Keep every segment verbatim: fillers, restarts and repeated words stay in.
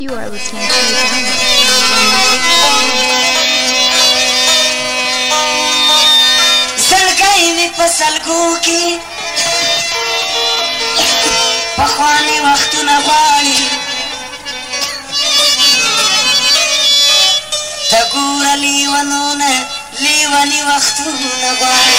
You are listening to the Download. زړګی مې په سلګو کې پخواني وختونه غواړي ته ګوره لیونونه لیوني وختونه غواړي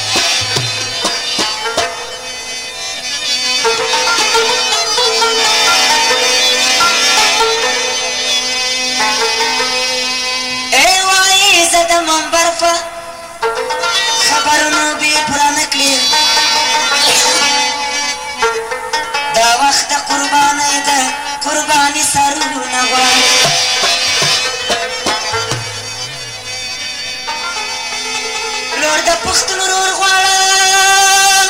د منبر په خبرونو بې پوره نه کړې دا وخت د قربانۍ د قرباني سرونه غواړي لور د پښتون ورور غواړم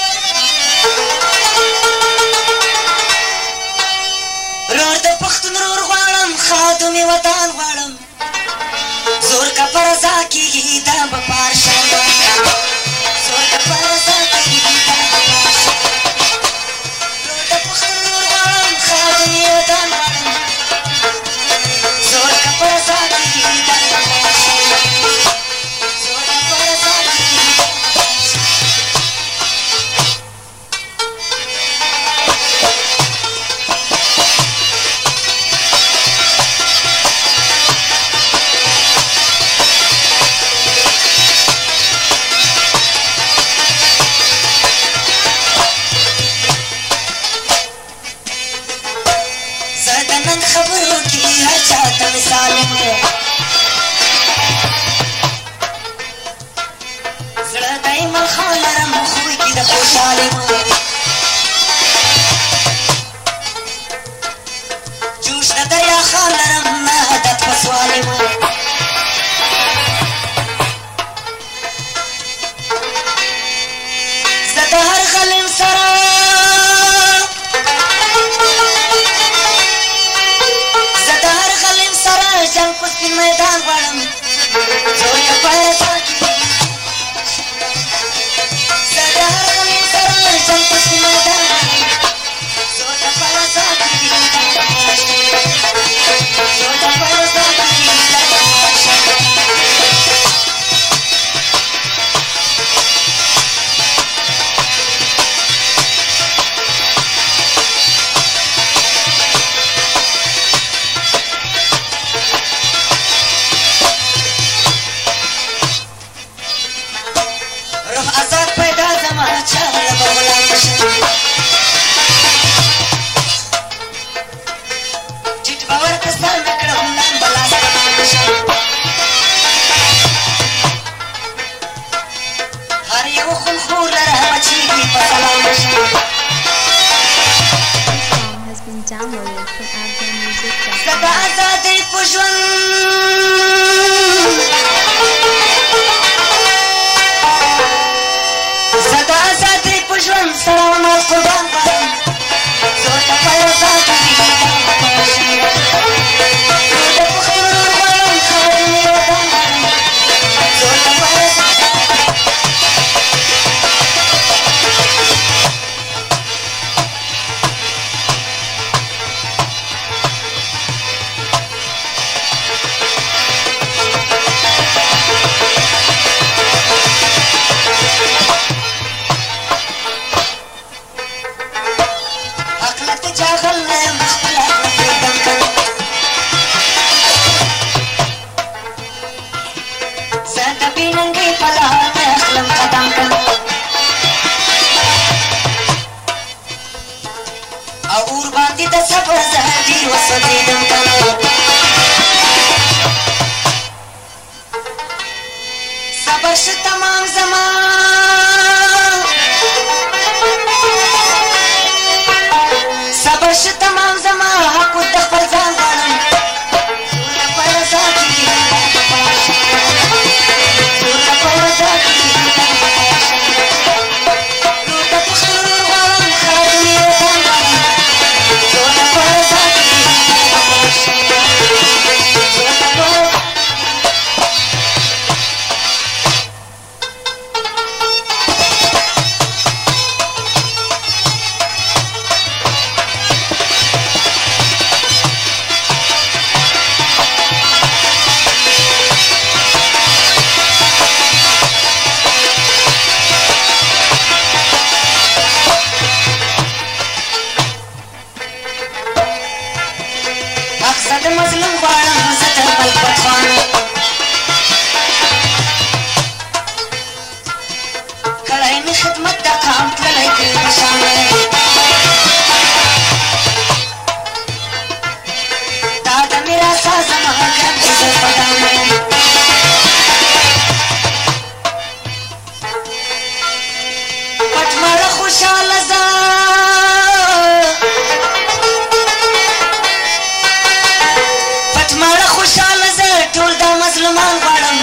لور د پښتون ورور غواړم خادم وطن غواړم زور کا پرزا کیږي دا به پارشا زور کا پرزا کیږي دا به پارشا لور د پښتون لور غواړم خادم وطن غواړم زور کا پرزا کیږي دا به پارشا زور کا پرزا کیږي دا به پارشا خبرو کی هر چاته مثال مو زړه دایما خالرم خوې کی د خوشاله مو جوش د دریا خالرم نه عادت پسواله مو زه هر غلم سره جنگ په سپین میدان غواړم زور کا پرزا کیږي زه د هر غلیم سره جنگ په سپین میدان غواړم زور کا پرزا کیږي زور کا پرزا کیږي Downloaded from Afghan Music dot com. زدا آزادۍ په ژوند زدا آزادۍ په ژوند سره مال قربان غواړم زور ته پرزا کیږي دا به پارشا لور د پښتون ورور غواړم خادم وطن غواړم زور ته پرزا د مظلوم غواړم زه تر بل پټوان کړی مې خدمت د قام تللی تل مشان دا د میراسا زما ګرم چې زه پټان یم پټ مړه خوشحاله زه پټ مړه خوشحاله زه ټول دا مظلومان غواړم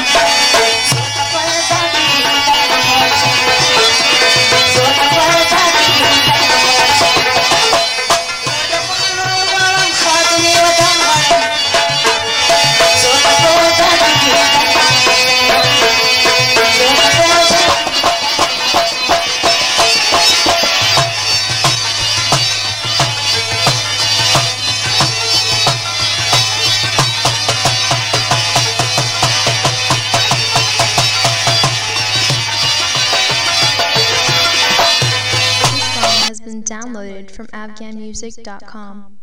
Has been downloaded from afghan music dot com.